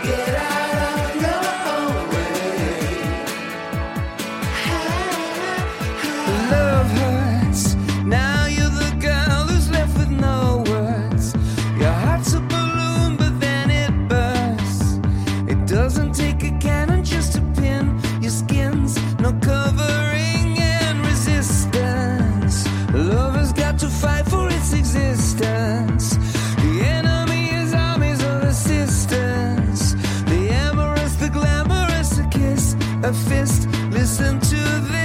Get out of your own way. Love hurts. Now you're the girl who's left with no words. Your heart's a balloon, but then it bursts. It doesn't take a cannon just to pin your skin's no covering and resistance. Love has got to fight for its existence. The enemy is armies of assistance. The amorous, the glamorous, a kiss, a fist. Listen to this.